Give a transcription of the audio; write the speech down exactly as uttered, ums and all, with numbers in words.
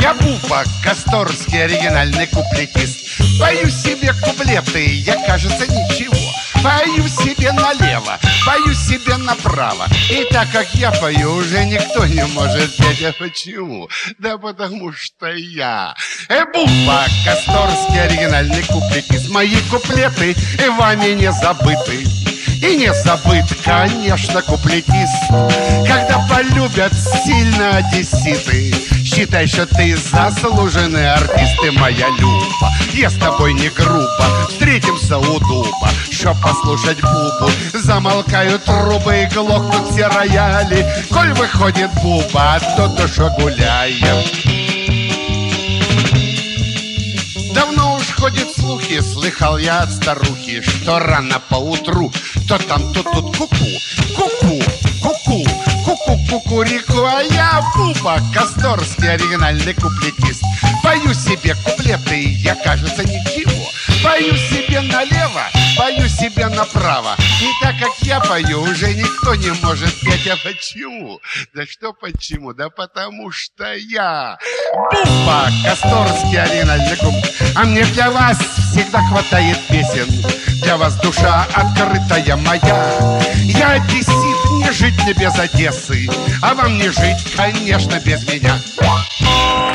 Я Буба, Косторский, оригинальный куплетист. Пою себе куплеты, я, кажется, ничего. Пою себе налево, пою себе направо. И так как я пою, уже никто не может петь. А почему? Да потому что я Буба, Косторский, оригинальный куплетист. Мои куплеты и вами не забыты. И не забыт, конечно, куплетист. Когда полюбят сильно одесситы, считай, что ты заслуженный артист. Ты моя Люба, я с тобой не грубо. Встретимся у дуба, чтоб послушать Бубу. Замолкают трубы и глохнут все рояли. Коль выходит Буба, то душа гуляет. Давно уж ходят слухи, слыхал я от старухи, что рано поутру то там, то тут ку-ку, ку-ку, ку-ку, ку-ку, кукурику. А я Буба, Косторский, оригинальный куплетист. Пою себе куплеты, я, кажется, ничего. Пою себе налево, пою себе направо. И так как я пою, уже никто не может петь. А почему? Да что почему? Да потому что я Буба, Косторский, оригинальный куплетист. А мне для вас всегда хватает песен. Для вас душа открытая моя. Я одессит, не жить мне без Одессы, а вам не жить, конечно, без меня.